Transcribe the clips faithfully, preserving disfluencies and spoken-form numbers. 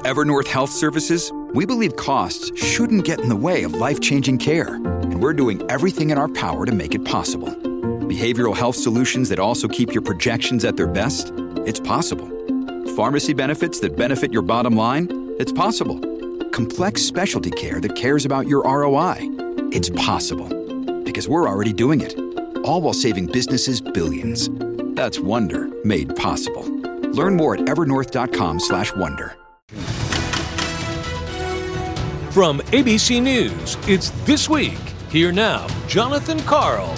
At Evernorth Health Services, we believe costs shouldn't get in the way of life-changing care, and we're doing everything in our power to make it possible. Behavioral health solutions that also keep your projections at their best? It's possible. Pharmacy benefits that benefit your bottom line? It's possible. Complex specialty care that cares about your R O I? It's possible. Because we're already doing it. All while saving businesses billions. That's Wonder made possible. Learn more at evernorth.com slash wonder. From A B C News, it's This Week. Here now, Jonathan Karl.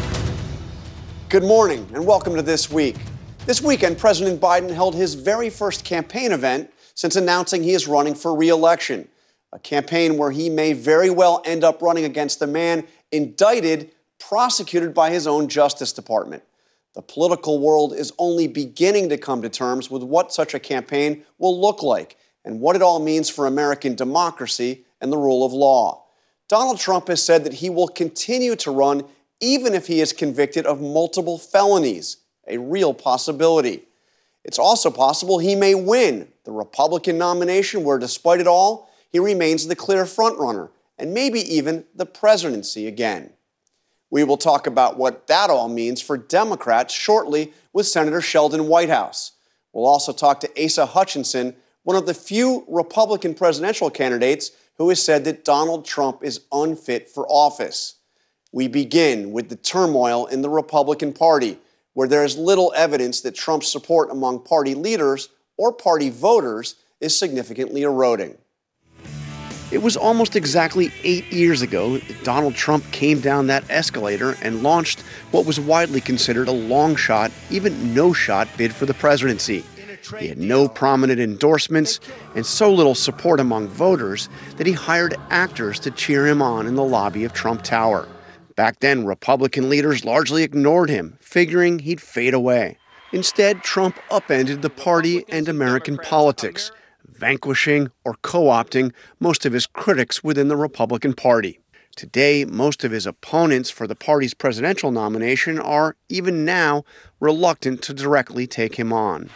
Good morning and welcome to This Week. This weekend, President Biden held his very first campaign event since announcing he is running for re-election. A campaign where he may very well end up running against a man indicted, prosecuted by his own Justice Department. The political world is only beginning to come to terms with what such a campaign will look like and what it all means for American democracy and the rule of law. Donald Trump has said that he will continue to run even if he is convicted of multiple felonies, a real possibility. It's also possible he may win the Republican nomination where, despite it all, he remains the clear frontrunner and maybe even the presidency again. We will talk about what that all means for Democrats shortly with Senator Sheldon Whitehouse. We'll also talk to Asa Hutchinson, one of the few Republican presidential candidates who has said that Donald Trump is unfit for office. We begin with the turmoil in the Republican Party, where there is little evidence that Trump's support among party leaders or party voters is significantly eroding. It was almost exactly eight years ago that Donald Trump came down that escalator and launched what was widely considered a long shot, even no shot bid for the presidency. He had no prominent endorsements and so little support among voters that he hired actors to cheer him on in the lobby of Trump Tower. Back then, Republican leaders largely ignored him, figuring he'd fade away. Instead, Trump upended the party and American politics, vanquishing or co-opting most of his critics within the Republican Party. Today, most of his opponents for the party's presidential nomination are, even now, reluctant to directly take him on.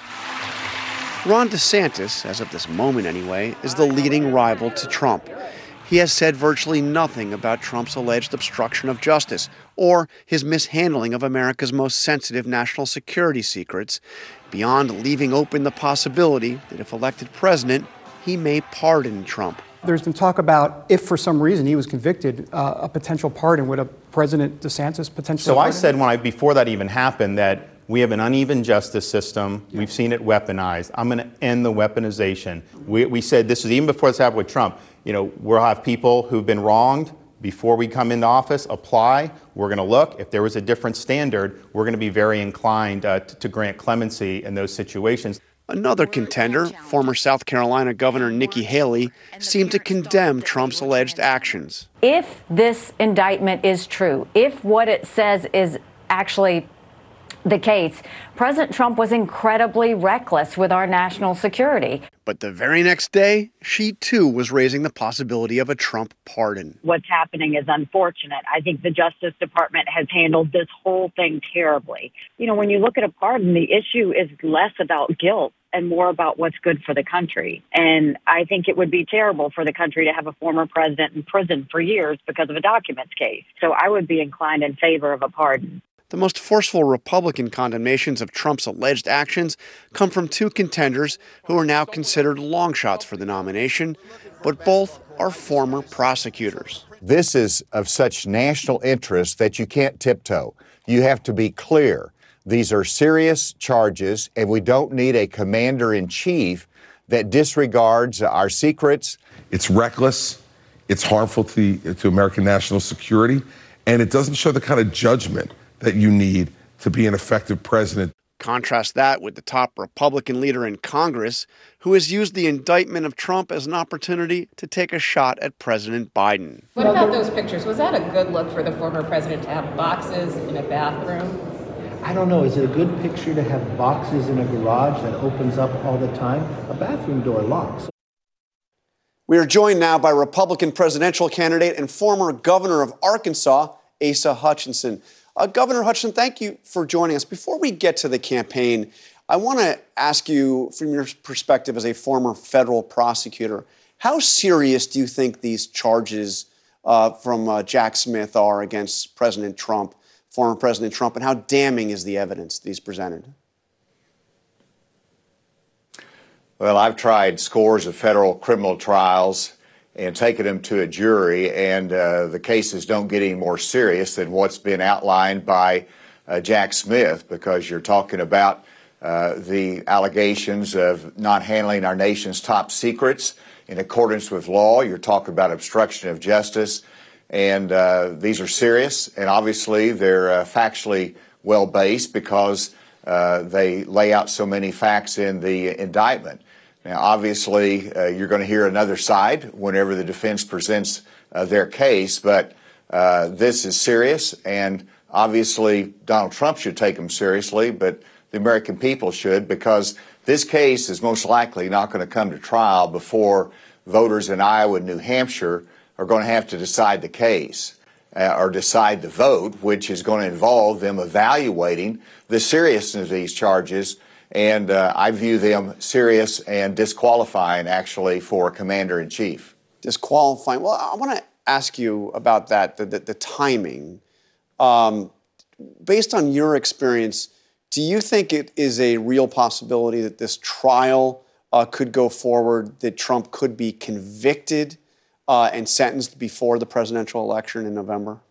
Ron DeSantis, as of this moment anyway, is the leading rival to Trump. He has said virtually nothing about Trump's alleged obstruction of justice or his mishandling of America's most sensitive national security secrets, beyond leaving open the possibility that if elected president, he may pardon Trump. There's been talk about if for some reason he was convicted, uh, a potential pardon. Would a President DeSantis potentially So pardon? I said when I, before that even happened, that we have an uneven justice system. We've seen it weaponized. I'm going to end the weaponization. We, we said this was even before this happened with Trump. You know, we'll have people who've been wronged before we come into office apply. We're going to look. If there was a different standard, we're going to be very inclined uh, to, to grant clemency in those situations. Another contender, former South Carolina Governor Nikki Haley, seemed to condemn Trump's alleged actions. If this indictment is true, if what it says is actually the case, President Trump was incredibly reckless with our national security. But the very next day, she too was raising the possibility of a Trump pardon. What's happening is unfortunate. I think the Justice Department has handled this whole thing terribly. You know, when you look at a pardon, the issue is less about guilt and more about what's good for the country. And I think it would be terrible for the country to have a former president in prison for years because of a documents case. So I would be inclined in favor of a pardon. The most forceful Republican condemnations of Trump's alleged actions come from two contenders who are now considered long shots for the nomination, but both are former prosecutors. This is of such national interest that you can't tiptoe. You have to be clear. These are serious charges, and we don't need a commander-in-chief that disregards our secrets. It's reckless, it's harmful to, to American national security, and it doesn't show the kind of judgment that you need to be an effective president. Contrast that with the top Republican leader in Congress, who has used the indictment of Trump as an opportunity to take a shot at President Biden. What about those pictures? Was that a good look for the former president to have boxes in a bathroom? I don't know. Is it a good picture to have boxes in a garage that opens up all the time? A bathroom door locks. We are joined now by Republican presidential candidate and former governor of Arkansas, Asa Hutchinson. Uh, Governor Hutchinson, thank you for joining us. Before we get to the campaign, I want to ask you, from your perspective as a former federal prosecutor, how serious do you think these charges uh, from uh, Jack Smith are against President Trump, former President Trump, and how damning is the evidence that he's presented? Well, I've tried scores of federal criminal trials and taken them to a jury, and uh, the cases don't get any more serious than what's been outlined by uh, Jack Smith, because you're talking about uh, the allegations of not handling our nation's top secrets in accordance with law. You're talking about obstruction of justice, and uh, these are serious, and obviously they're uh, factually well-based because uh, they lay out so many facts in the indictment. Now, obviously, uh, you're going to hear another side whenever the defense presents uh, their case, but uh, this is serious, and obviously Donald Trump should take them seriously, but the American people should, because this case is most likely not going to come to trial before voters in Iowa and New Hampshire are going to have to decide the case uh, or decide the vote, which is going to involve them evaluating the seriousness of these charges. And uh, I view them serious and disqualifying, actually, for commander-in-chief. Disqualifying. Well, I want to ask you about that, the, the, the timing. Um, based on your experience, do you think it is a real possibility that this trial uh, could go forward, that Trump could be convicted uh, and sentenced before the presidential election in November?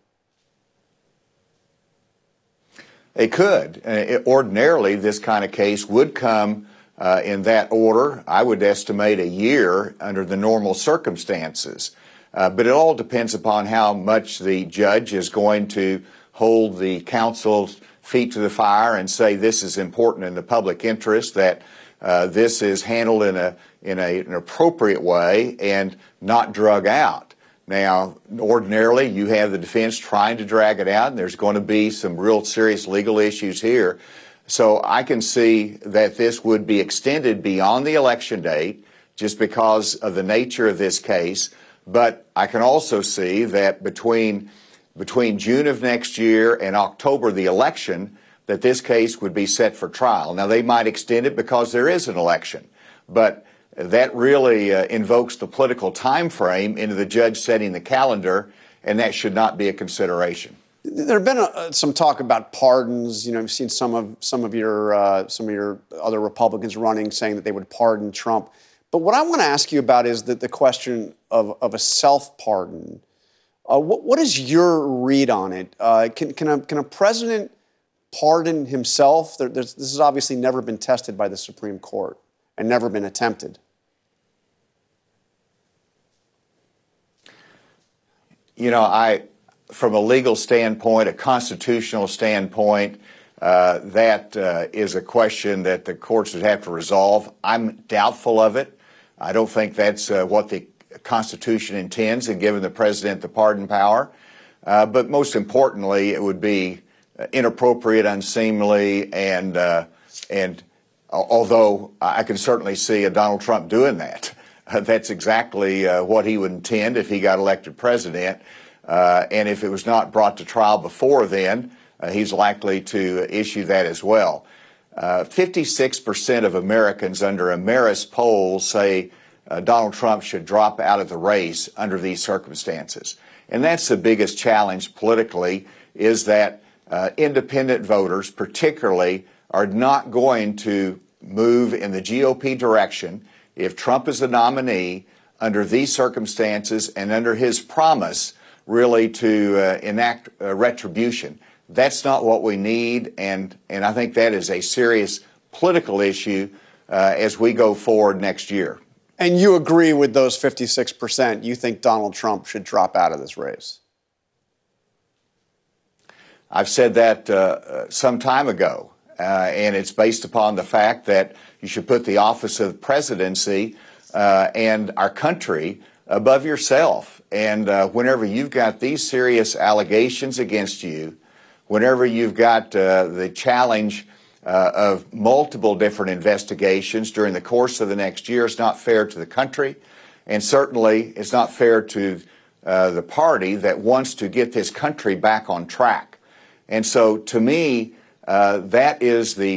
It could. Uh, it, ordinarily, this kind of case would come uh, in that order. I would estimate a year under the normal circumstances. Uh, but it all depends upon how much the judge is going to hold the counsel's feet to the fire and say this is important in the public interest, that uh, this is handled in a in a, an appropriate way and not drug out. Now, ordinarily, you have the defense trying to drag it out, and there's going to be some real serious legal issues here. So I can see that this would be extended beyond the election date just because of the nature of this case. But I can also see that between between June of next year and October, the election, that this case would be set for trial. Now, they might extend it because there is an election, but that really uh, invokes the political time frame into the judge setting the calendar, and that should not be a consideration. There have been a, some talk about pardons. You know, I've seen some of some of your uh, some of your other Republicans running saying that they would pardon Trump. But what I want to ask you about is that the question of, of a self-pardon. Uh, what, what is your read on it? Uh, can can a, can a president pardon himself? There, this has obviously never been tested by the Supreme Court and never been attempted. You know, I, from a legal standpoint, a constitutional standpoint, uh, that uh, is a question that the courts would have to resolve. I'm doubtful of it. I don't think that's uh, what the Constitution intends in giving the president the pardon power. Uh, but most importantly, it would be inappropriate, unseemly, and uh, and although I can certainly see a Donald Trump doing that. Uh, that's exactly uh, what he would intend if he got elected president. Uh, and if it was not brought to trial before then, uh, he's likely to issue that as well. Uh, fifty-six percent of Americans under a Marist poll say uh, Donald Trump should drop out of the race under these circumstances. And that's the biggest challenge politically, is that uh, independent voters particularly are not going to move in the G O P direction if Trump is the nominee under these circumstances and under his promise really to uh, enact uh, retribution. That's not what we need, and, and I think that is a serious political issue uh, as we go forward next year. And you agree with those fifty-six percent? You think Donald Trump should drop out of this race? I've said that uh, some time ago, uh, and it's based upon the fact that you should put the office of presidency uh, and our country above yourself. And uh, whenever you've got these serious allegations against you, whenever you've got uh, the challenge uh, of multiple different investigations during the course of the next year, it's not fair to the country, and certainly it's not fair to uh, the party that wants to get this country back on track. And so, to me, uh, that is the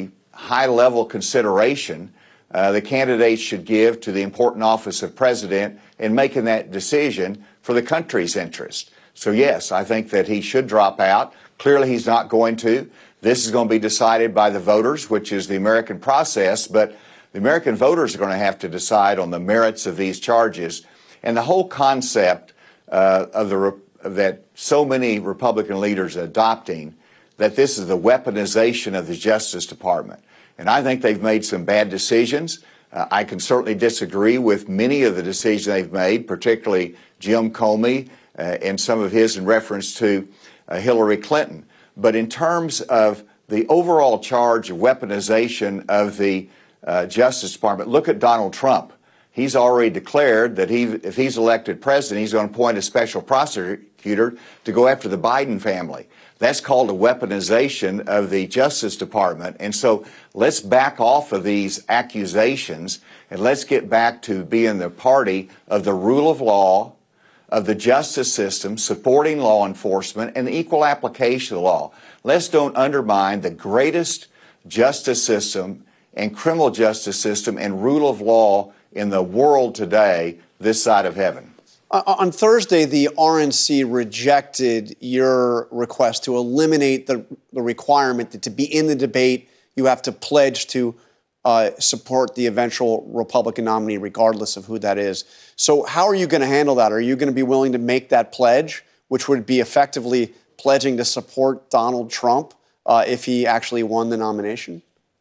high-level consideration uh, the candidates should give to the important office of president in making that decision for the country's interest. So, yes, I think that he should drop out. Clearly, he's not going to. This is going to be decided by the voters, which is the American process, but the American voters are going to have to decide on the merits of these charges. And the whole concept uh, of the that so many Republican leaders are adopting, that this is the weaponization of the Justice Department. And I think they've made some bad decisions. Uh, I can certainly disagree with many of the decisions they've made, particularly Jim Comey uh, and some of his in reference to uh, Hillary Clinton. But in terms of the overall charge of weaponization of the uh, Justice Department, look at Donald Trump. He's already declared that he, if he's elected president, he's going to appoint a special prosecutor to go after the Biden family. That's called a weaponization of the Justice Department. And so let's back off of these accusations and let's get back to being the party of the rule of law, of the justice system, supporting law enforcement, and the equal application of the law. Let's don't undermine the greatest justice system and criminal justice system and rule of law in the world today, this side of heaven. Uh, on Thursday, the R N C rejected your request to eliminate the, the requirement that to be in the debate, you have to pledge to uh, support the eventual Republican nominee, regardless of who that is. So how are you going to handle that? Are you going to be willing to make that pledge, which would be effectively pledging to support Donald Trump uh, if he actually won the nomination?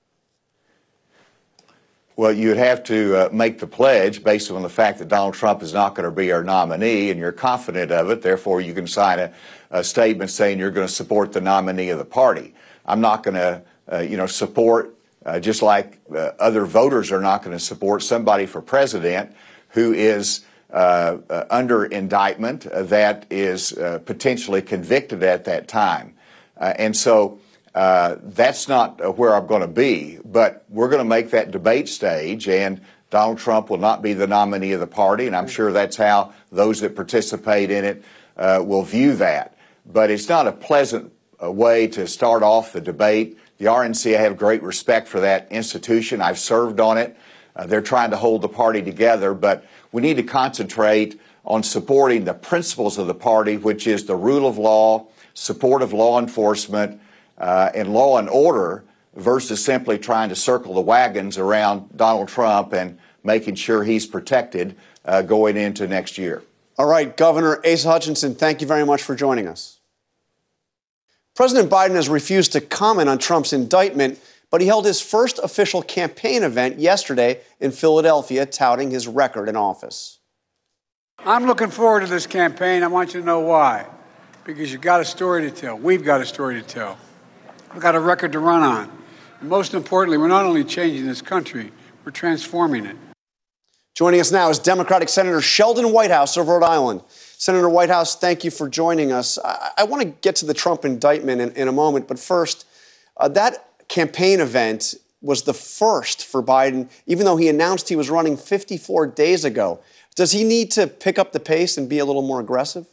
Well, you'd have to uh, make the pledge based on the fact that Donald Trump is not going to be our nominee, and you're confident of it. Therefore, you can sign a, a statement saying you're going to support the nominee of the party. I'm not going to, uh, you know, support, uh, just like uh, other voters are not going to support somebody for president who is uh, uh, under indictment uh, that is uh, potentially convicted at that time. Uh, and so Uh, that's not uh, where I'm going to be, but we're going to make that debate stage, and Donald Trump will not be the nominee of the party, and I'm sure that's how those that participate in it uh, will view that. But it's not a pleasant uh, way to start off the debate. The R N C, I have great respect for that institution. I've served on it. Uh, they're trying to hold the party together, but we need to concentrate on supporting the principles of the party, which is the rule of law, support of law enforcement, Uh, and law and order, versus simply trying to circle the wagons around Donald Trump and making sure he's protected uh, going into next year. All right, Governor Asa Hutchinson, thank you very much for joining us. President Biden has refused to comment on Trump's indictment, but he held his first official campaign event yesterday in Philadelphia, touting his record in office. I'm looking forward to this campaign. I want you to know why. Because you've got a story to tell. We've got a story to tell. We've got a record to run on. And most importantly, we're not only changing this country, we're transforming it. Joining us now is Democratic Senator Sheldon Whitehouse of Rhode Island. Senator Whitehouse, thank you for joining us. I, I want to get to the Trump indictment in, in a moment, but first, uh, that campaign event was the first for Biden, even though he announced he was running fifty-four days ago. Does he need to pick up the pace and be a little more aggressive?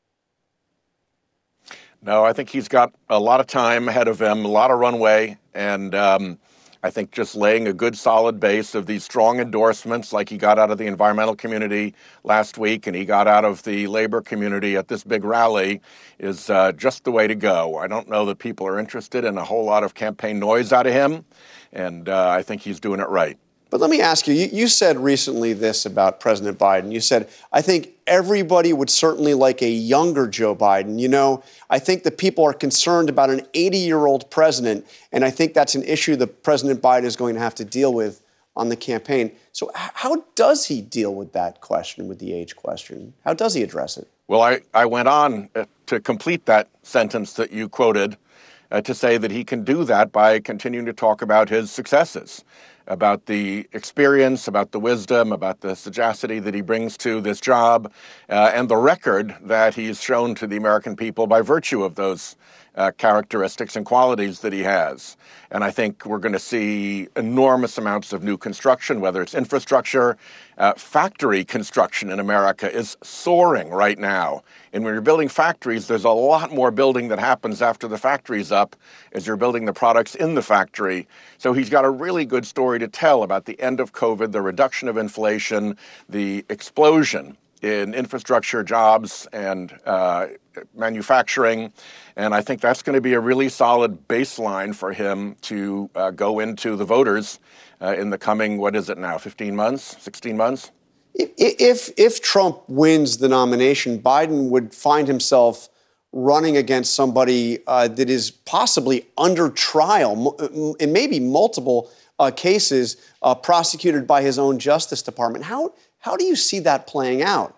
No, I think he's got a lot of time ahead of him, a lot of runway, and um, I think just laying a good solid base of these strong endorsements like he got out of the environmental community last week and he got out of the labor community at this big rally is uh, just the way to go. I don't know that people are interested in a whole lot of campaign noise out of him, and uh, I think he's doing it right. But let me ask you, you, you said recently this about President Biden. You said, I think everybody would certainly like a younger Joe Biden. You know, I think that people are concerned about an eighty-year-old president, and I think that's an issue that President Biden is going to have to deal with on the campaign. So how does he deal with that question, with the age question? How does he address it? Well, I, I went on to complete that sentence that you quoted uh, to say that he can do that by continuing to talk about his successes, about the experience, about the wisdom, about the sagacity that he brings to this job, uh, and the record that he's shown to the American people by virtue of those uh, characteristics and qualities that he has. And I think we're going to see enormous amounts of new construction, whether it's infrastructure. Uh, factory construction in America is soaring right now. And when you're building factories, there's a lot more building that happens after the factory's up as you're building the products in the factory. So he's got a really good story to tell about the end of COVID, the reduction of inflation, the explosion in infrastructure, jobs, and uh, manufacturing. And I think that's going to be a really solid baseline for him to uh, go into the voters uh, in the coming, what is it now, fifteen months, sixteen months? If, if Trump wins the nomination, Biden would find himself running against somebody uh, that is possibly under trial, in maybe multiple uh, cases uh, prosecuted by his own Justice Department. How, how do you see that playing out?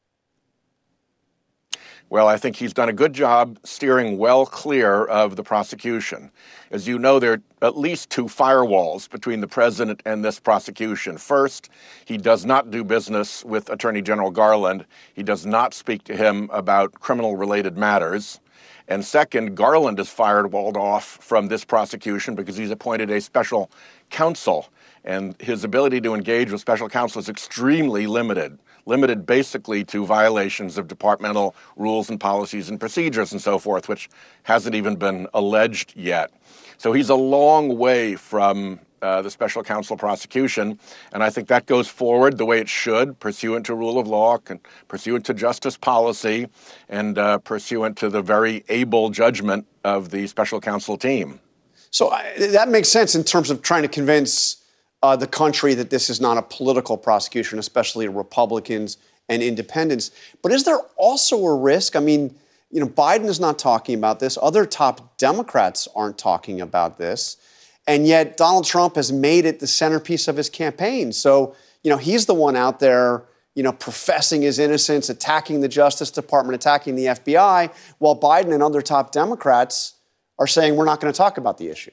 Well, I think he's done a good job steering well clear of the prosecution. As you know, there are at least two firewalls between the president and this prosecution. First, he does not do business with Attorney General Garland. He does not speak to him about criminal-related matters. And second, Garland is firewalled off from this prosecution because he's appointed a special counsel. And his ability to engage with special counsel is extremely limited. Limited basically to violations of departmental rules and policies and procedures and so forth, which hasn't even been alleged yet. So he's a long way from uh, the special counsel prosecution, and I think that goes forward the way it should, pursuant to rule of law, pursuant to justice policy, and uh, pursuant to the very able judgment of the special counsel team. So I, that makes sense in terms of trying to convince Uh, the country that this is not a political prosecution, especially Republicans and independents. But is there also a risk? I mean, you know, Biden is not talking about this. Other top Democrats aren't talking about this. And yet Donald Trump has made it the centerpiece of his campaign. So, you know, he's the one out there, you know, professing his innocence, attacking the Justice Department, attacking the F B I, while Biden and other top Democrats are saying we're not going to talk about the issue.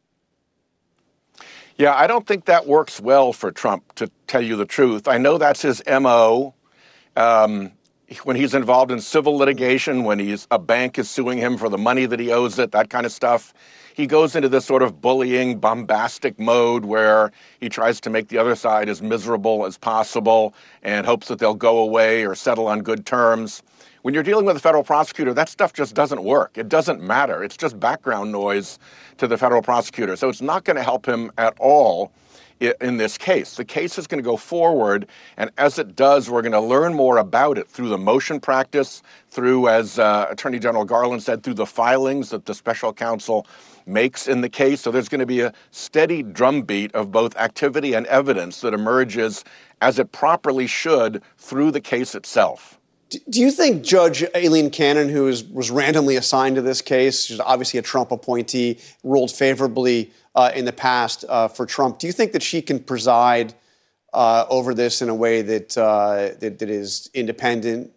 Yeah, I don't think that works well for Trump, to tell you the truth. I know that's his M O. Um, when he's involved in civil litigation, when he's a bank is suing him for the money that he owes it, that kind of stuff, he goes into this sort of bullying, bombastic mode where he tries to make the other side as miserable as possible and hopes that they'll go away or settle on good terms. When you're dealing with a federal prosecutor, that stuff just doesn't work. It doesn't matter. It's just background noise to the federal prosecutor. So it's not going to help him at all in this case. The case is going to go forward, and as it does, we're going to learn more about it through the motion practice, through, as uh, Attorney General Garland said, through the filings that the special counsel makes in the case. So there's going to be a steady drumbeat of both activity and evidence that emerges, as it properly should, through the case itself. Do you think Judge Aileen Cannon, who is, was randomly assigned to this case, she's obviously a Trump appointee, ruled favorably uh, in the past uh, for Trump, do you think that she can preside uh, over this in a way that, uh, that that is independent?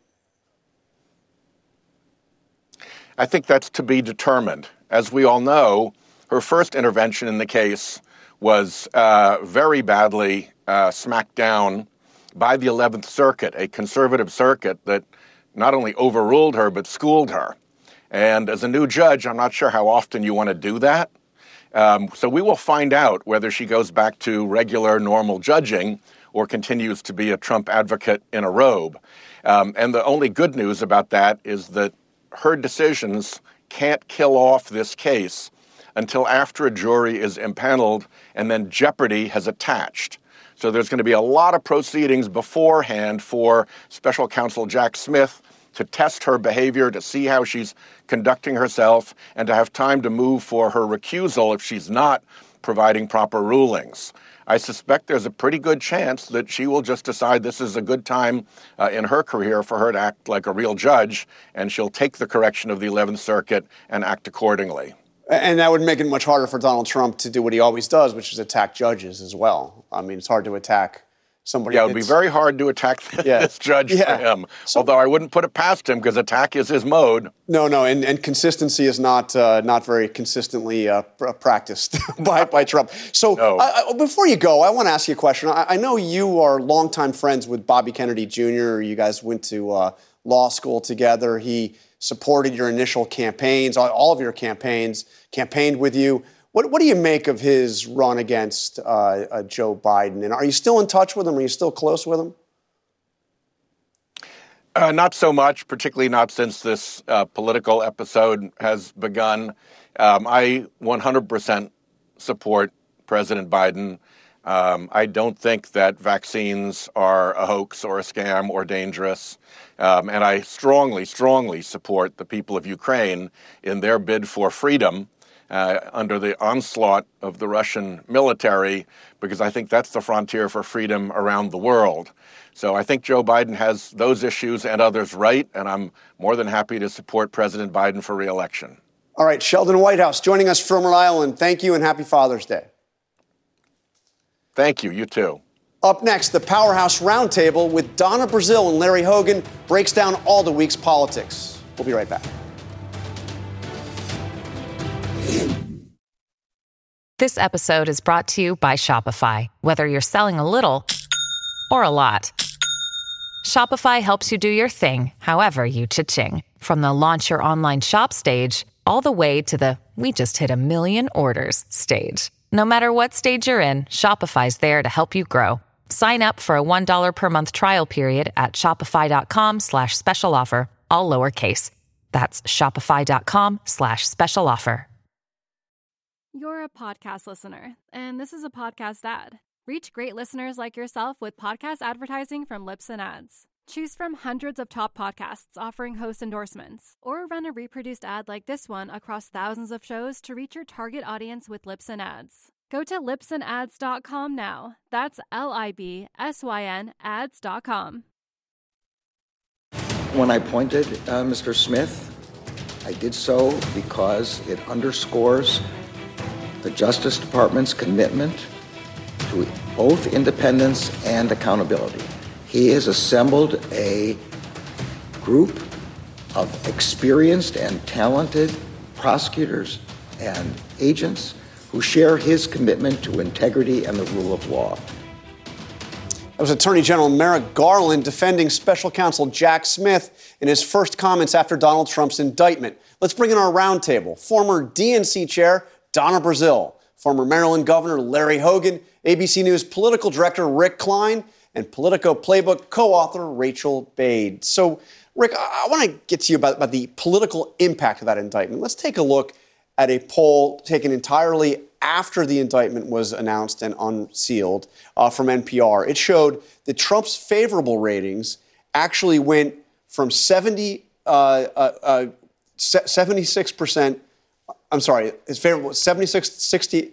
I think that's to be determined. As we all know, her first intervention in the case was uh, very badly uh, smacked down by the eleventh Circuit, a conservative circuit that not only overruled her, but schooled her. And as a new judge, I'm not sure how often you want to do that. Um, so we will find out whether she goes back to regular, normal judging or continues to be a Trump advocate in a robe. Um, and the only good news about that is that her decisions can't kill off this case until after a jury is impaneled and then jeopardy has attached. So there's going to be a lot of proceedings beforehand for special counsel Jack Smith to test her behavior, to see how she's conducting herself, and to have time to move for her recusal if she's not providing proper rulings. I suspect there's a pretty good chance that she will just decide this is a good time uh, in her career for her to act like a real judge, and she'll take the correction of the eleventh Circuit and act accordingly. And that would make it much harder for Donald Trump to do what he always does, which is attack judges as well. I mean, it's hard to attack somebody. Yeah, it would be very hard to attack yeah. this judge yeah. for him. So, although I wouldn't put it past him because attack is his mode. No, no, and, and consistency is not uh, not very consistently uh, pr- practiced by, by Trump. So no. uh, before you go, I want to ask you a question. I, I know you are longtime friends with Bobby Kennedy Junior You guys went to uh, law school together. He supported your initial campaigns, all, all of your campaigns, campaigned with you. What, what do you make of his run against uh, uh, Joe Biden? And are you still in touch with him? Are you still close with him? Uh, not so much, particularly not since this uh, political episode has begun. Um, I one hundred percent support President Biden. Um, I don't think that vaccines are a hoax or a scam or dangerous. Um, and I strongly, strongly support the people of Ukraine in their bid for freedom uh, under the onslaught of the Russian military, because I think that's the frontier for freedom around the world. So I think Joe Biden has those issues and others right, and I'm more than happy to support President Biden for re-election. All right, Sheldon Whitehouse joining us from Rhode Island. Thank you and happy Father's Day. Thank you. You too. Up next, the Powerhouse Roundtable with Donna Brazile and Larry Hogan breaks down all the week's politics. We'll be right back. This episode is brought to you by Shopify. Whether you're selling a little or a lot, Shopify helps you do your thing, however you cha-ching. From the launch your online shop stage, all the way to the we just hit a million orders stage. No matter what stage you're in, Shopify's there to help you grow. Sign up for a one dollar per month trial period at shopify.com slash special offer, all lowercase. That's shopify.com slash special offer. You're a podcast listener, and this is a podcast ad. Reach great listeners like yourself with podcast advertising from Libsyn Ads. Choose from hundreds of top podcasts offering host endorsements, or run a reproduced ad like this one across thousands of shows to reach your target audience with Libsyn Ads. Go to libsyn ads dot com now. That's L I B S Y N ads dot com. When I appointed uh, Mister Smith, I did so because it underscores the Justice Department's commitment to both independence and accountability. He has assembled a group of experienced and talented prosecutors and agents who share his commitment to integrity and the rule of law. That was Attorney General Merrick Garland defending Special Counsel Jack Smith in his first comments after Donald Trump's indictment. Let's bring in our roundtable. Former D N C Chair Donna Brazile, former Maryland Governor Larry Hogan, A B C News Political Director Rick Klein, and Politico Playbook co-author Rachel Bade. So, Rick, I, I want to get to you about, about the political impact of that indictment. Let's take a look at a poll taken entirely after the indictment was announced and unsealed uh, from N P R. It showed that Trump's favorable ratings actually went from seventy, uh, uh, uh, seventy-six percent. I'm sorry, his favorable seventy-six, sixty.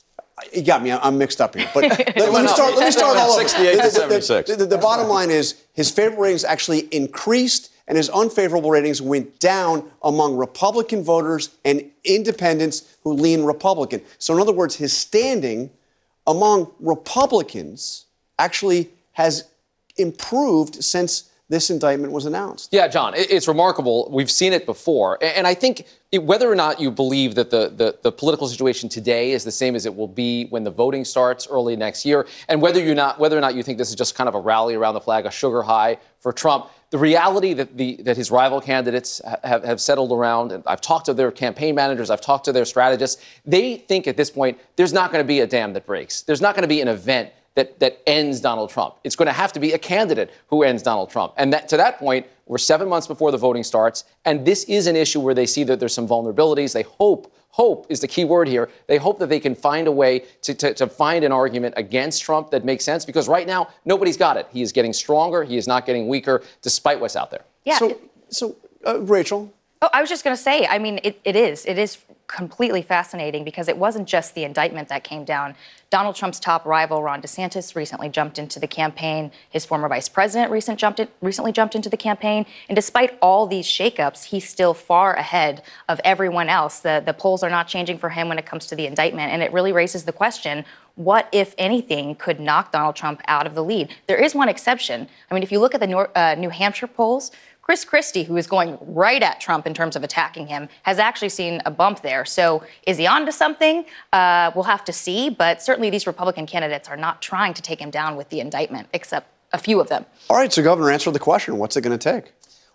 You got me. I'm mixed up here. But let, let me start. Let me start all over. sixty-eight to seventy-six. The, the, the, the bottom line is his favorable ratings actually increased, and his unfavorable ratings went down among Republican voters and independents who lean Republican. So, in other words, his standing among Republicans actually has improved since this indictment was announced. Yeah, John, it's remarkable. We've seen it before. And I think it, whether or not you believe that the, the, the political situation today is the same as it will be when the voting starts early next year, and whether you not whether or not you think this is just kind of a rally around the flag, a sugar high for Trump, the reality that the that his rival candidates have, have settled around, and I've talked to their campaign managers, I've talked to their strategists, they think at this point there's not going to be a dam that breaks. There's not going to be an event that, that ends Donald Trump. It's going to have to be a candidate who ends Donald Trump. And that, to that point, we're seven months before the voting starts, and this is an issue where they see that there's some vulnerabilities. They hope, hope is the key word here, they hope that they can find a way to, to, to find an argument against Trump that makes sense, because right now, nobody's got it. He is getting stronger. He is not getting weaker, despite what's out there. Yeah. So, so uh, Rachel? Oh, I was just going to say, I mean, it, it is. It is completely fascinating because it wasn't just the indictment that came down. Donald Trump's top rival, Ron DeSantis, recently jumped into the campaign. His former vice president recent jumped in, recently jumped into the campaign. And despite all these shakeups, he's still far ahead of everyone else. The, the polls are not changing for him when it comes to the indictment. And it really raises the question, what, if anything, could knock Donald Trump out of the lead? There is one exception. I mean, if you look at the Nor- uh, New Hampshire polls, Chris Christie, who is going right at Trump in terms of attacking him, has actually seen a bump there. So is he on to something? Uh, we'll have to see. But certainly these Republican candidates are not trying to take him down with the indictment, except a few of them. All right, so Governor, answer the question. What's it going to take?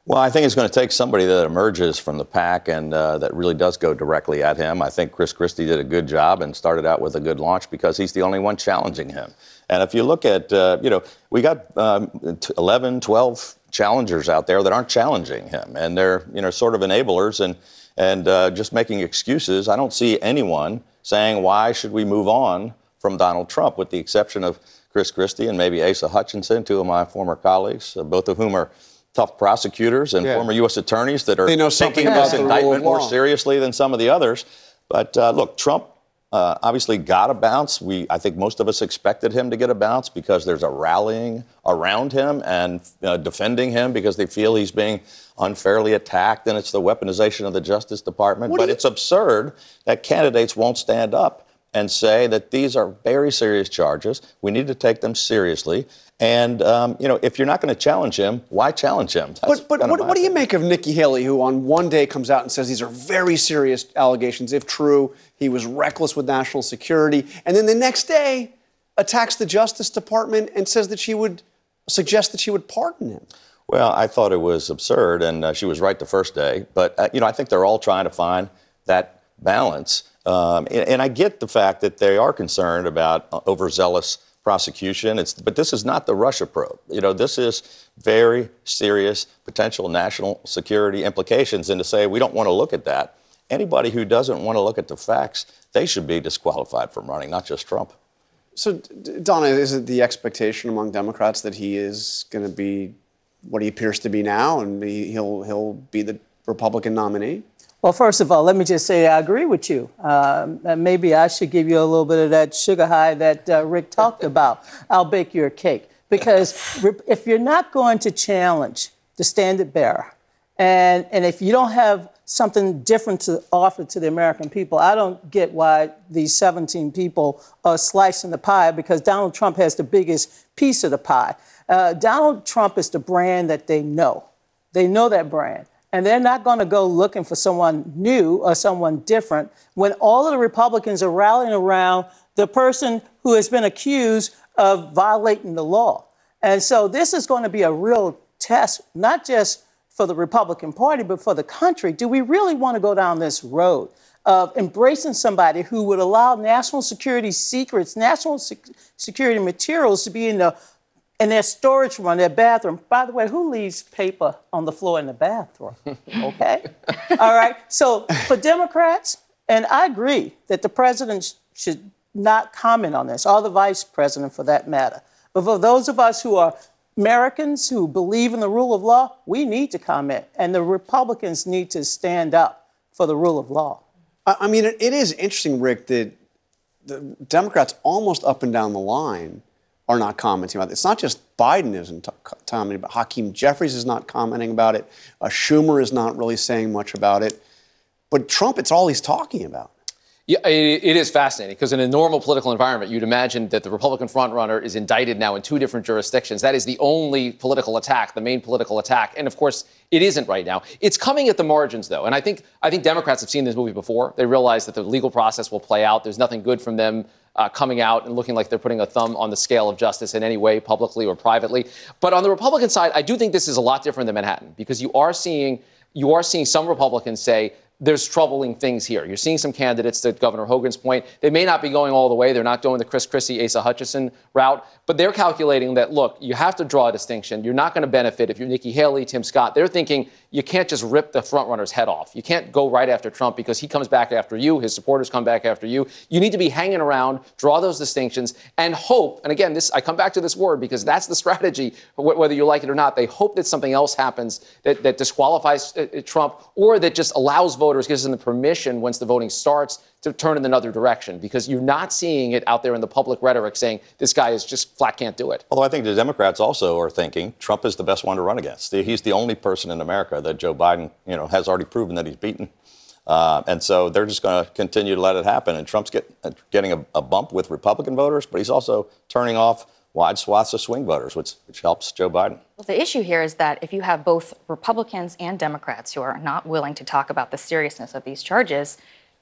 Well, I think it's going to take somebody that emerges from the pack and uh, that really does go directly at him. I think Chris Christie did a good job and started out with a good launch because he's the only one challenging him. And if you look at, uh, you know, we got um, eleven, twelve challengers out there that aren't challenging him. And they're, you know, sort of enablers and, and uh, just making excuses. I don't see anyone saying, why should we move on from Donald Trump, with the exception of Chris Christie and maybe Asa Hutchinson, two of my former colleagues, uh, both of whom are tough prosecutors and yeah. former U S attorneys that are they know taking about this the indictment more law. seriously than some of the others. But uh, look, Trump uh, obviously got a bounce. We, I think most of us expected him to get a bounce because there's a rallying around him and uh, defending him because they feel he's being unfairly attacked, and it's the weaponization of the Justice Department. What but you- it's absurd that candidates won't stand up and say that these are very serious charges. We need to take them seriously. And, um, you know, if you're not going to challenge him, why challenge him? That's But, but kind of what, my what do you opinion. make of Nikki Haley, who on one day comes out and says these are very serious allegations? If true, he was reckless with national security. And then the next day attacks the Justice Department and says that she would suggest that she would pardon him. Well, I thought it was absurd, and uh, she was right the first day. But, uh, you know, I think they're all trying to find that balance. Um, and, and I get the fact that they are concerned about uh, overzealous prosecution. It's, but this is not the Russia probe. You know, this is very serious potential national security implications. And to say we don't want to look at that, anybody who doesn't want to look at the facts, they should be disqualified from running, not just Trump. So, D- Donna, is it the expectation among Democrats that he is going to be what he appears to be now, and be, he'll he'll be the Republican nominee? Well, first of all, let me just say I agree with you. Um, and maybe I should give you a little bit of that sugar high that uh, Rick talked about. I'll bake you a cake. Because if you're not going to challenge the standard bearer, and, and if you don't have something different to offer to the American people, I don't get why these seventeen people are slicing the pie, because Donald Trump has the biggest piece of the pie. Uh, Donald Trump is the brand that they know. They know that brand. And they're not going to go looking for someone new or someone different when all of the Republicans are rallying around the person who has been accused of violating the law. And so this is going to be a real test, not just for the Republican Party, but for the country. Do we really want to go down this road of embracing somebody who would allow national security secrets, national sec- security materials to be in the in their storage room, their bathroom? By the way, who leaves paper on the floor in the bathroom? Okay? All right. So for Democrats, and I agree that the president should not comment on this, or the vice president for that matter. But for those of us who are Americans who believe in the rule of law, we need to comment. And the Republicans need to stand up for the rule of law. I, I mean, it, it is interesting, Rick, that the Democrats almost up and down the line are not commenting about it. It's not just Biden isn't t- commenting about it. Hakeem Jeffries is not commenting about it. Uh, Schumer is not really saying much about it. But Trump, it's all he's talking about. Yeah, it, it is fascinating, because in a normal political environment, you'd imagine that the Republican frontrunner is indicted now in two different jurisdictions. That is the only political attack, the main political attack. And of course, it isn't right now. It's coming at the margins, though. And I think I think Democrats have seen this movie before. They realize that the legal process will play out. There's nothing good from them uh, coming out and looking like they're putting a thumb on the scale of justice in any way, publicly or privately. But on the Republican side, I do think this is a lot different than Manhattan, because you are seeing you are seeing some Republicans say, there's troubling things here. You're seeing some candidates, to Governor Hogan's point, they may not be going all the way. They're not doing the Chris Christie, Asa Hutchinson route, but they're calculating that, look, you have to draw a distinction. You're not going to benefit if you're Nikki Haley, Tim Scott. They're thinking you can't just rip the frontrunner's head off. You can't go right after Trump because he comes back after you. His supporters come back after you. You need to be hanging around, draw those distinctions, and hope. And again, this I come back to this word because that's the strategy, whether you like it or not. They hope that something else happens that, that disqualifies uh, Trump, or that just allows voters, gives them the permission once the voting starts to turn in another direction, because you're not seeing it out there in the public rhetoric saying this guy is just flat can't do it. Although I think the Democrats also are thinking Trump is the best one to run against. He's the only person in America that Joe Biden, you know, has already proven that he's beaten. Uh, and so they're just going to continue to let it happen. And Trump's get, getting a, a bump with Republican voters, but he's also turning off wide swaths of swing voters, which, which helps Joe Biden. Well, the issue here is that if you have both Republicans and Democrats who are not willing to talk about the seriousness of these charges,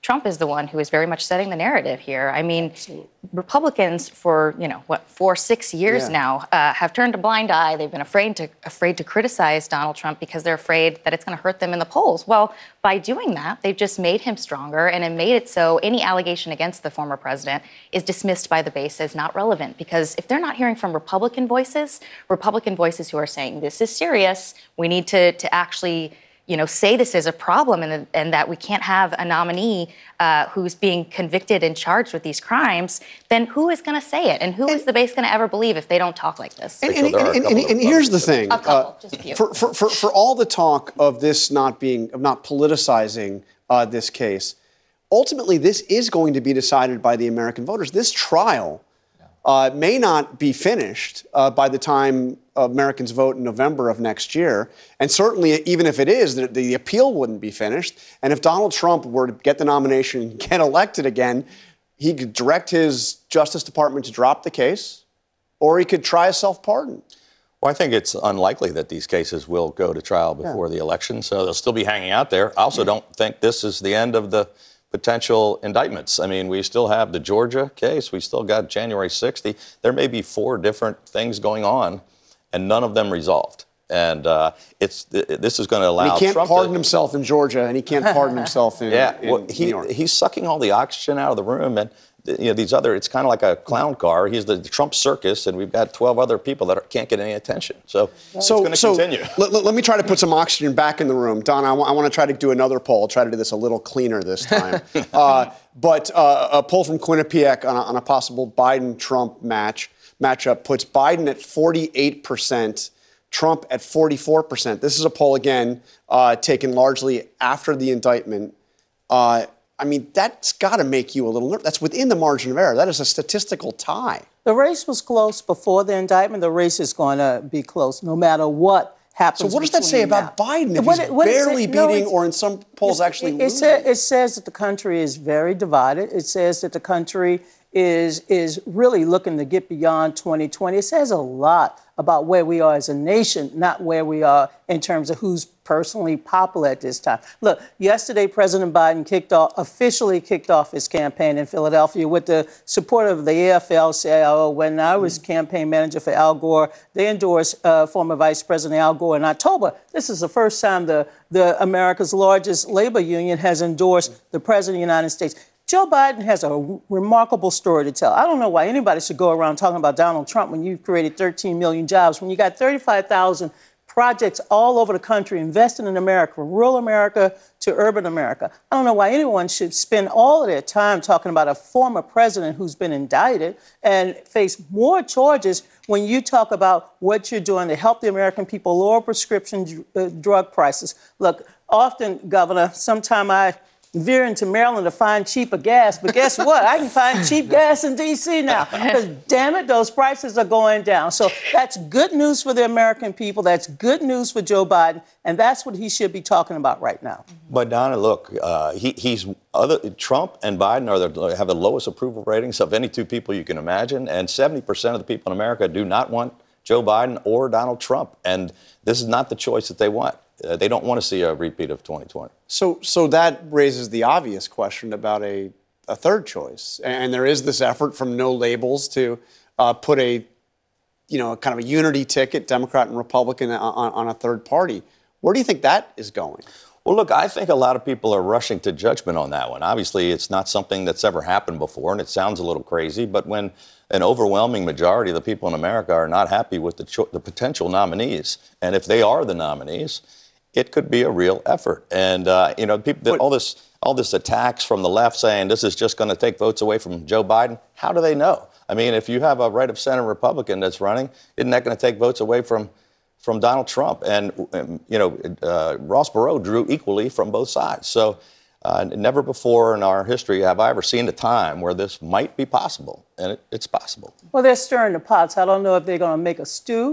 Trump is the one who is very much setting the narrative here. I mean, Absolutely. Republicans for, you know, what, four, six years yeah. now uh, have turned a blind eye. They've been afraid to afraid to criticize Donald Trump because they're afraid that it's going to hurt them in the polls. Well, by doing that, they've just made him stronger and it made it so any allegation against the former president is dismissed by the base as not relevant. Because if they're not hearing from Republican voices, Republican voices who are saying this is serious, we need to to actually you know, say this is a problem and, and that we can't have a nominee uh, who's being convicted and charged with these crimes, then who is going to say it? And who and, is the base going to ever believe if they don't talk like this? And, and, and, and, and here's the thing. A couple, uh, just a few. For, for, for, for all the talk of this not being, of not politicizing uh, this case, ultimately this is going to be decided by the American voters. This trial uh, may not be finished uh, by the time Americans vote in November of next year. And certainly, even if it is, the, the appeal wouldn't be finished. And if Donald Trump were to get the nomination and get elected again, he could direct his Justice Department to drop the case, or he could try a self-pardon. Well, I think it's unlikely that these cases will go to trial before yeah. the election, so they'll still be hanging out there. I also yeah. don't think this is the end of the potential indictments. I mean, we still have the Georgia case. We still got January sixth. There may be four different things going on, and none of them resolved. And uh, it's this is going to allow and he can't Trump pardon to, himself in Georgia, and he can't pardon himself in, yeah, in well, he, New York. He's sucking all the oxygen out of the room, and you know these other. It's kind of like a clown car. He's the, the Trump circus, and we've got twelve other people that are, can't get any attention. So, so it's going to so continue. Let, let me try to put some oxygen back in the room, Don. I, w- I want to try to do another poll. I'll try to do this a little cleaner this time. uh, but uh, a poll from Quinnipiac on a, on a possible Biden-Trump match matchup puts Biden at forty-eight percent. Trump at forty-four percent. This is a poll, again, uh, taken largely after the indictment. Uh, I mean, that's got to make you a little nervous. That's within the margin of error. That is a statistical tie. The race was close before the indictment. The race is going to be close no matter what happens. So what does that say about now. Biden if what he's it, what barely it, no, beating or in some polls actually it, losing? It, it says that the country is very divided. It says that the country is is really looking to get beyond twenty twenty. It says a lot about where we are as a nation, not where we are in terms of who's personally popular at this time. Look, yesterday, President Biden kicked off, officially kicked off his campaign in Philadelphia with the support of the A F L C I O. When I was campaign manager for Al Gore, they endorsed uh, former Vice President Al Gore in October. This is the first time the, the America's largest labor union has endorsed the President of the United States. Joe Biden has a remarkable story to tell. I don't know why anybody should go around talking about Donald Trump when you've created thirteen million jobs, when you got thirty-five thousand projects all over the country investing in America, from rural America to urban America. I don't know why anyone should spend all of their time talking about a former president who's been indicted and face more charges when you talk about what you're doing to help the American people lower prescription uh, drug prices. Look, often, Governor, sometime I veer into Maryland to find cheaper gas, but guess what? I can find cheap gas in D C now because, damn it, those prices are going down. So that's good news for the American people. That's good news for Joe Biden, and that's what he should be talking about right now. But Donna, look, uh, he, he's other Trump and Biden are the, have the lowest approval ratings of any two people you can imagine, and seventy percent of the people in America do not want Joe Biden or Donald Trump, and this is not the choice that they want. Uh, they don't want to see a repeat of twenty twenty. So, so that raises the obvious question about a, a third choice, and there is this effort from No Labels to uh, put a, you know, kind of a unity ticket, Democrat and Republican, on, on a third party. Where do you think that is going? Well, look, I think a lot of people are rushing to judgment on that one. Obviously, it's not something that's ever happened before, and it sounds a little crazy, but when an overwhelming majority of the people in America are not happy with the, cho- the potential nominees, and if they are the nominees, it could be a real effort. And, uh, you know, people, all this all this attacks from the left saying this is just going to take votes away from Joe Biden, how do they know? I mean, if you have a right-of-center Republican that's running, isn't that going to take votes away from from Donald Trump? And, um, you know, uh, Ross Perot drew equally from both sides. So uh, never before in our history have I ever seen a time where this might be possible. And it, it's possible. Well, they're stirring the pots. I don't know if they're going to make a stew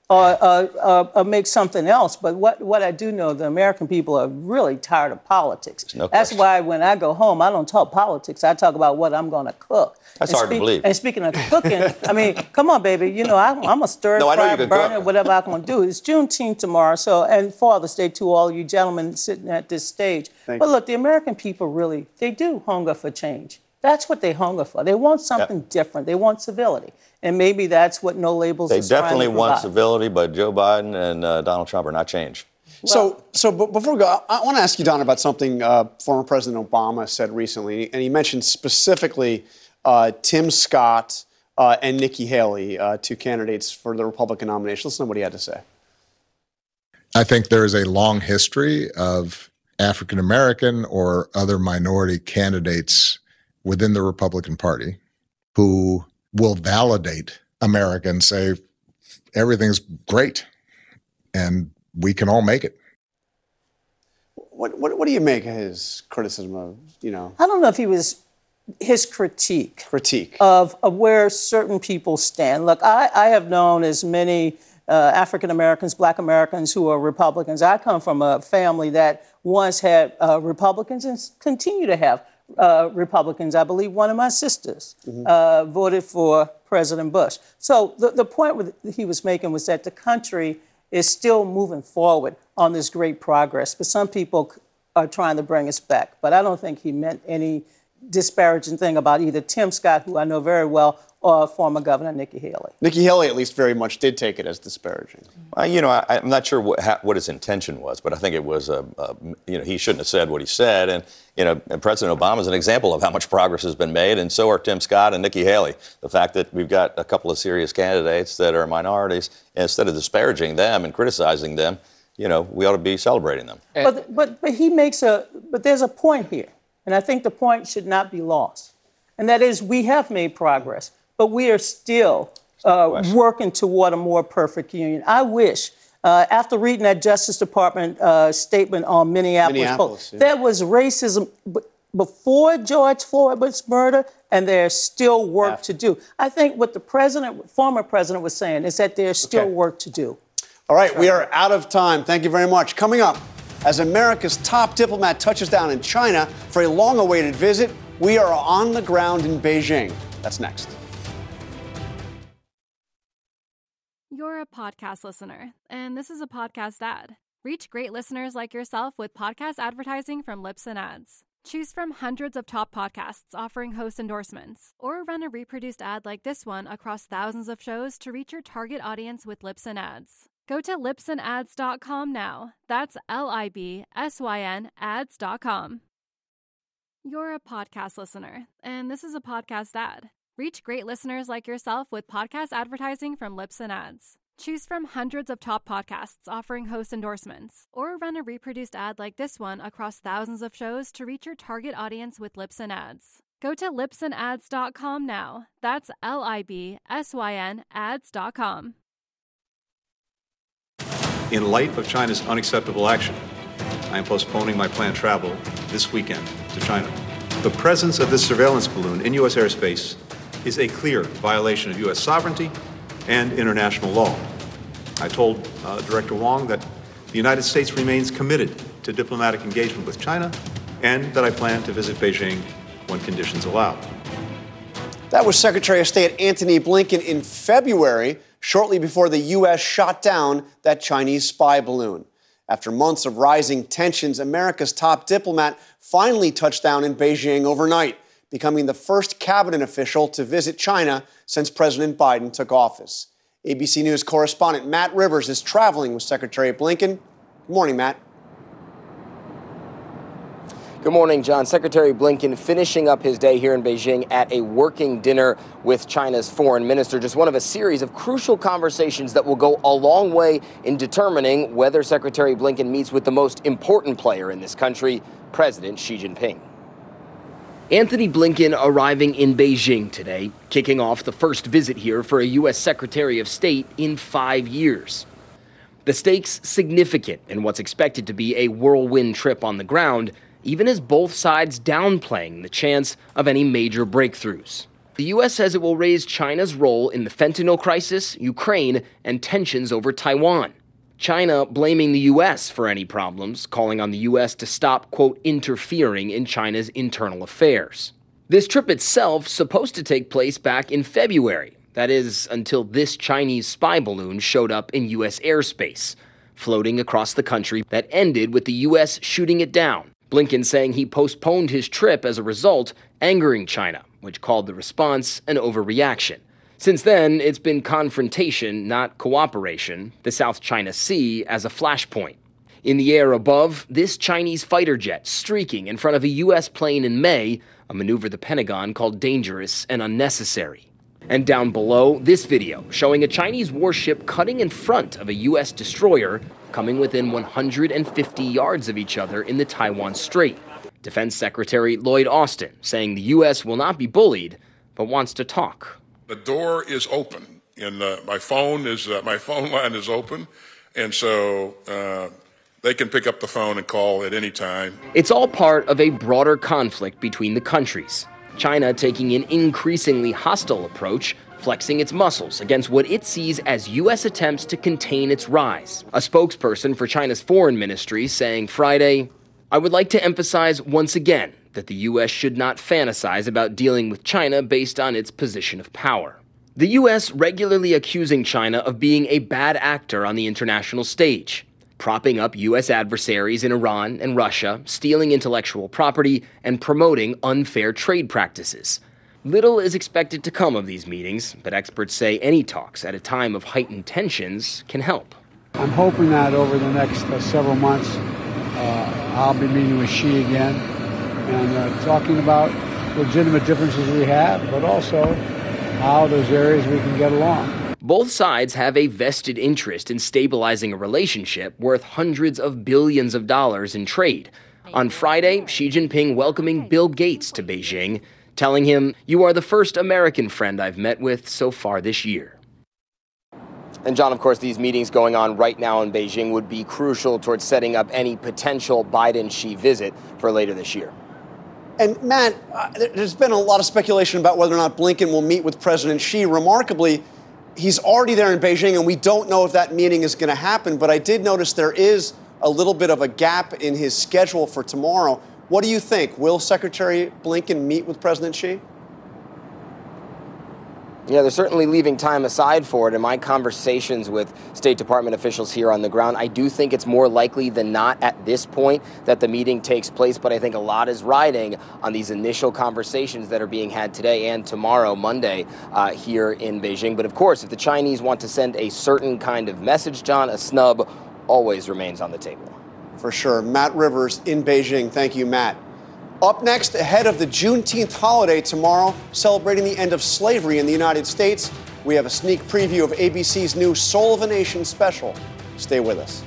or, uh, uh, or make something else. But what, what I do know, the American people are really tired of politics. No That's question. why when I go home, I don't talk politics. I talk about what I'm going to cook. That's and hard to believe. And speaking of cooking, I mean, come on, baby. You know, I, I'm a stir No, I know fry, you can burn cook. it, whatever I'm going to do. It's Juneteenth tomorrow, so and Father's Day to all you gentlemen sitting at this stage. Thank but you. look, the American people really, they do hunger for change. That's what they hunger for. They want something Yep. different. They want civility. And maybe that's what No Labels They is trying to definitely want provide. civility, but Joe Biden and uh, Donald Trump are not change. So, so but before we go, I, I want to ask you, Don, about something uh, former President Obama said recently, and he mentioned specifically uh, Tim Scott uh, and Nikki Haley, uh, two candidates for the Republican nomination. Listen to what he had to say. I think there is a long history of African American or other minority candidates within the Republican Party who will validate America and say everything's great and we can all make it. What, what, what do you make of his criticism of, you know? I don't know if he was his critique. Critique. Of, of where certain people stand. Look, I, I have known as many uh, African Americans, Black Americans who are Republicans. I come from a family that once had uh, Republicans and continue to have uh, Republicans. I believe one of my sisters mm-hmm. uh, voted for President Bush. So the, the point with, he was making was that the country is still moving forward on this great progress, but some people are trying to bring us back. But I don't think he meant any disparaging thing about either Tim Scott, who I know very well, or former Governor Nikki Haley. Nikki Haley, at least, very much did take it as disparaging. Uh, you know, I, I'm not sure what, ha, what his intention was, but I think it was, uh, uh, you know, he shouldn't have said what he said. And, you know, and President Obama is an example of how much progress has been made, and so are Tim Scott and Nikki Haley. The fact that we've got a couple of serious candidates that are minorities, instead of disparaging them and criticizing them, you know, we ought to be celebrating them. But, but, but he makes a, but there's a point here, and I think the point should not be lost. And that is, we have made progress, but we are still uh, working toward a more perfect union. I wish, uh, after reading that Justice Department uh, statement on Minneapolis, Minneapolis Post, yeah. there was racism b- before George Floyd was murdered, and there's still work After. to do. I think what the president, former president was saying is that there's still Okay. work to do. All right, we are out of time. Thank you very much. Coming up, as America's top diplomat touches down in China for a long-awaited visit, we are on the ground in Beijing. That's next. You're a podcast listener, and this is a podcast ad. Reach great listeners like yourself with podcast advertising from Lips and Ads. Choose from hundreds of top podcasts offering host endorsements, or run a reproduced ad like this one across thousands of shows to reach your target audience with Lips and Ads. Go to lips and ads dot com now. That's L I B S Y N ads dot com. You're a podcast listener, and this is a podcast ad. Reach great listeners like yourself with podcast advertising from Lips and Ads. Choose from hundreds of top podcasts offering host endorsements, or run a reproduced ad like this one across thousands of shows to reach your target audience with Lips and Ads. Go to lips and ads dot com now. That's L I B S Y N ads dot com. In light of China's unacceptable action, I am postponing my planned travel this weekend to China. The presence of this surveillance balloon in U S airspace is a clear violation of U S sovereignty and international law. I told uh, Director Wong that the United States remains committed to diplomatic engagement with China and that I plan to visit Beijing when conditions allow. That was Secretary of State Antony Blinken in February, shortly before the U S shot down that Chinese spy balloon. After months of rising tensions, America's top diplomat finally touched down in Beijing overnight, becoming the first cabinet official to visit China since President Biden took office. A B C News correspondent Matt Rivers is traveling with Secretary Blinken. Good morning, Matt. Good morning, John. Secretary Blinken finishing up his day here in Beijing at a working dinner with China's foreign minister, just one of a series of crucial conversations that will go a long way in determining whether Secretary Blinken meets with the most important player in this country, President Xi Jinping. Antony Blinken arriving in Beijing today, kicking off the first visit here for a U S Secretary of State in five years. The stakes significant in what's expected to be a whirlwind trip on the ground, even as both sides downplaying the chance of any major breakthroughs. The U S says it will raise China's role in the fentanyl crisis, Ukraine, and tensions over Taiwan. China blaming the U S for any problems, calling on the U S to stop, quote, interfering in China's internal affairs. This trip itself supposed to take place back in February. That is, until this Chinese spy balloon showed up in U S airspace, floating across the country that ended with the U S shooting it down. Blinken saying he postponed his trip as a result, angering China, which called the response an overreaction. Since then, it's been confrontation, not cooperation, the South China Sea as a flashpoint. In the air above, this Chinese fighter jet streaking in front of a U S plane in May, a maneuver the Pentagon called dangerous and unnecessary. And down below, this video showing a Chinese warship cutting in front of a U S destroyer, coming within one hundred fifty yards of each other in the Taiwan Strait. Defense Secretary Lloyd Austin saying the U S will not be bullied, but wants to talk. The door is open, and uh, my phone is uh, my phone line is open, and so uh, they can pick up the phone and call at any time. It's all part of a broader conflict between the countries. China taking an increasingly hostile approach, flexing its muscles against what it sees as U S attempts to contain its rise. A spokesperson for China's foreign ministry saying Friday, "I would like to emphasize once again that the U S should not fantasize about dealing with China based on its position of power." The U S regularly accusing China of being a bad actor on the international stage, propping up U S adversaries in Iran and Russia, stealing intellectual property, and promoting unfair trade practices. Little is expected to come of these meetings, but experts say any talks at a time of heightened tensions can help. I'm hoping that over the next uh, several months, uh, I'll be meeting with Xi again and uh, talking about legitimate differences we have, but also how those areas we can get along. Both sides have a vested interest in stabilizing a relationship worth hundreds of billions of dollars in trade. On Friday, Xi Jinping welcoming Bill Gates to Beijing, telling him, "You are the first American friend I've met with so far this year." And John, of course, these meetings going on right now in Beijing would be crucial towards setting up any potential Biden-Xi visit for later this year. And Matt, uh, there's been a lot of speculation about whether or not Blinken will meet with President Xi. Remarkably, he's already there in Beijing, and we don't know if that meeting is going to happen. But I did notice there is a little bit of a gap in his schedule for tomorrow. What do you think? Will Secretary Blinken meet with President Xi? Yeah, they're certainly leaving time aside for it. In my conversations with State Department officials here on the ground, I do think it's more likely than not at this point that the meeting takes place. But I think a lot is riding on these initial conversations that are being had today and tomorrow, Monday, uh, here in Beijing. But of course, if the Chinese want to send a certain kind of message, John, a snub always remains on the table. For sure. Matt Rivers in Beijing. Thank you, Matt. Up next, ahead of the Juneteenth holiday tomorrow, celebrating the end of slavery in the United States, we have a sneak preview of A B C's new Soul of a Nation special. Stay with us.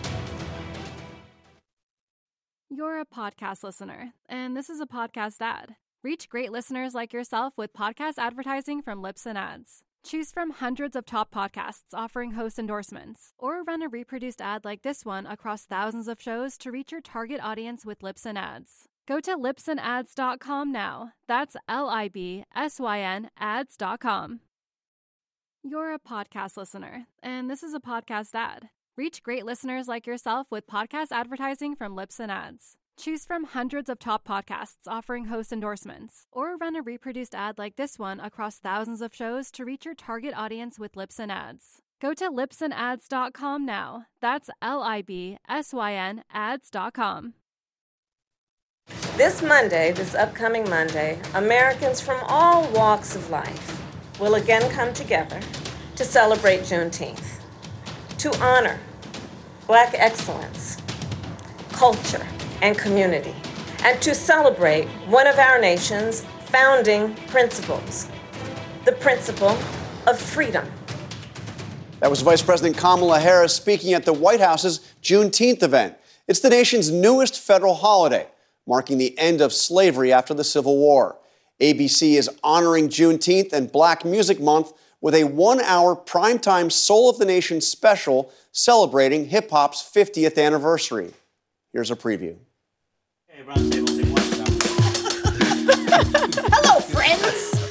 You're a podcast listener, and this is a podcast ad. Reach great listeners like yourself with podcast advertising from Libsyn Ads. Choose from hundreds of top podcasts offering host endorsements, or run a reproduced ad like this one across thousands of shows to reach your target audience with Libsyn Ads. Go to libsyn ads dot com now. That's L I B S Y N ads dot com. You're a podcast listener, and this is a podcast ad. Reach great listeners like yourself with podcast advertising from Libsyn Ads. Choose from hundreds of top podcasts offering host endorsements, or run a reproduced ad like this one across thousands of shows to reach your target audience with Libsyn Ads. Go to libsyn ads dot com now. That's L I B S Y N ads dot com. This Monday, this upcoming Monday, Americans from all walks of life will again come together to celebrate Juneteenth, to honor Black excellence, culture, and community, and to celebrate one of our nation's founding principles, the principle of freedom. That was Vice President Kamala Harris speaking at the White House's Juneteenth event. It's the nation's newest federal holiday, marking the end of slavery after the Civil War. A B C is honoring Juneteenth and Black Music Month with a one-hour primetime Soul of the Nation special celebrating hip-hop's fiftieth anniversary. Here's a preview. Hello, friends.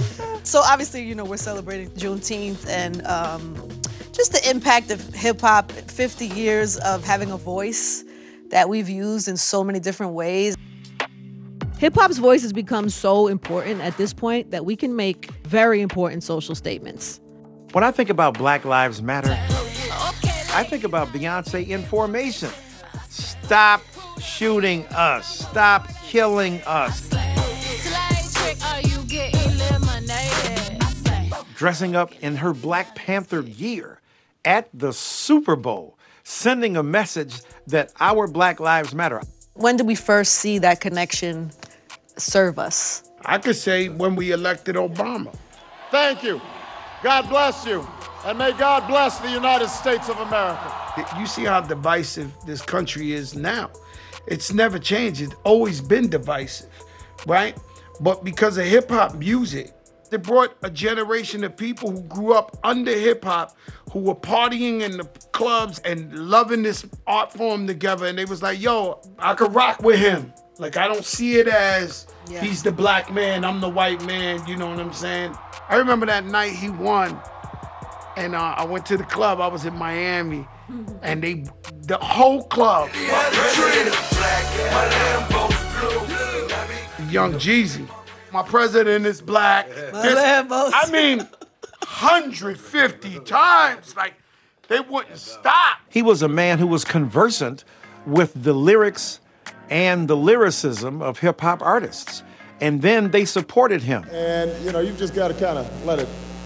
So obviously, you know, we're celebrating Juneteenth and um, just the impact of hip hop, fifty years of having a voice that we've used in so many different ways. Hip hop's voice has become so important at this point that we can make very important social statements. When I think about Black Lives Matter, I think about Beyonce in Formation. Stop shooting us. Stop killing us. Dressing up in her Black Panther gear at the Super Bowl, sending a message that our Black Lives Matter. When did we first see that connection serve us? I could say when we elected Obama. Thank you. God bless you. And may God bless the United States of America. You see how divisive this country is now. It's never changed. It's always been divisive, right? But because of hip hop music, they brought a generation of people who grew up under hip hop, who were partying in the clubs and loving this art form together. And they was like, yo, I could rock with him. Like, I don't see it as yeah. he's the black man, I'm the white man, you know what I'm saying? I remember that night he won, and uh, I went to the club, I was in Miami, and they, the whole club, Young Jeezy, my president is black. I mean, one hundred fifty times, like, they wouldn't stop. He was a man who was conversant with the lyrics and the lyricism of hip-hop artists. And then they supported him. And, you know, you've just got to kind of let it.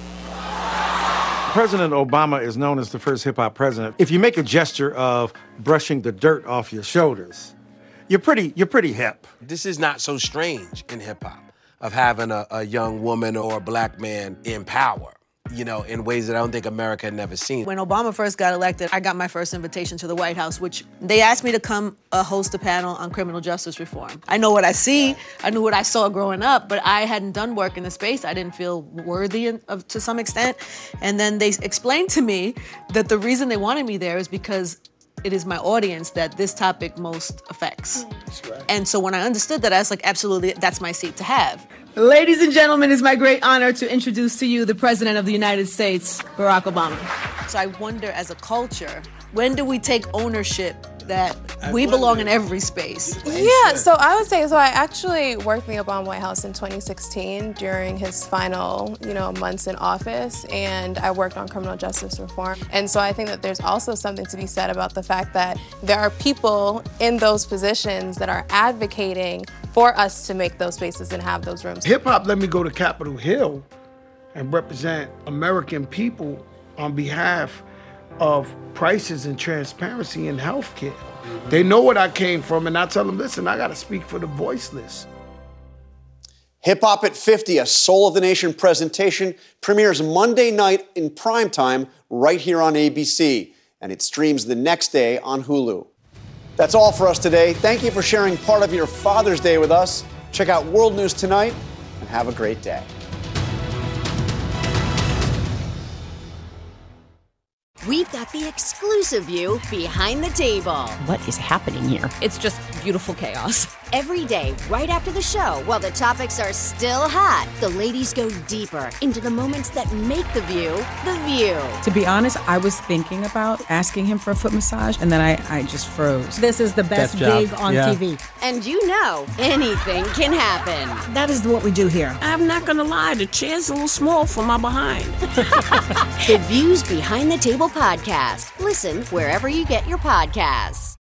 President Obama is known as the first hip-hop president. If you make a gesture of brushing the dirt off your shoulders, you're pretty, you're pretty hip. This is not so strange in hip-hop, of having a, a young woman or a black man in power, you know, in ways that I don't think America had never seen. When Obama first got elected, I got my first invitation to the White House, which they asked me to come uh, host a panel on criminal justice reform. I know what I see, I knew what I saw growing up, but I hadn't done work in the space. I didn't feel worthy in, of, to some extent. And then they explained to me that the reason they wanted me there is because it is my audience that this topic most affects. That's right. And so when I understood that, I was like, absolutely, that's my seat to have. Ladies and gentlemen, it's my great honor to introduce to you the President of the United States, Barack Obama. So I wonder, as a culture, when do we take ownership that we belong in every space? Yeah, so I would say, so I actually worked in the Obama White House in twenty sixteen during his final, you know, months in office, and I worked on criminal justice reform. And so I think that there's also something to be said about the fact that there are people in those positions that are advocating for us to make those spaces and have those rooms. Hip hop let me go to Capitol Hill and represent American people on behalf of prices and transparency in healthcare. They know what I came from, and I tell them, listen, I gotta speak for the voiceless. Hip Hop at fifty, a Soul of the Nation presentation, premieres Monday night in primetime right here on A B C, and it streams the next day on Hulu. That's all for us today. Thank you for sharing part of your Father's Day with us. Check out World News Tonight, and have a great day. We've got the exclusive view behind the table. What is happening here? It's just beautiful chaos. Every day, right after the show, while the topics are still hot, the ladies go deeper into the moments that make the view the view. To be honest, I was thinking about asking him for a foot massage, and then I, I just froze. This is the best gig on yeah. T V. And you know, anything can happen. That is what we do here. I'm not gonna lie, the chair's a little small for my behind. The Views Behind the Table podcast. Listen wherever you get your podcasts.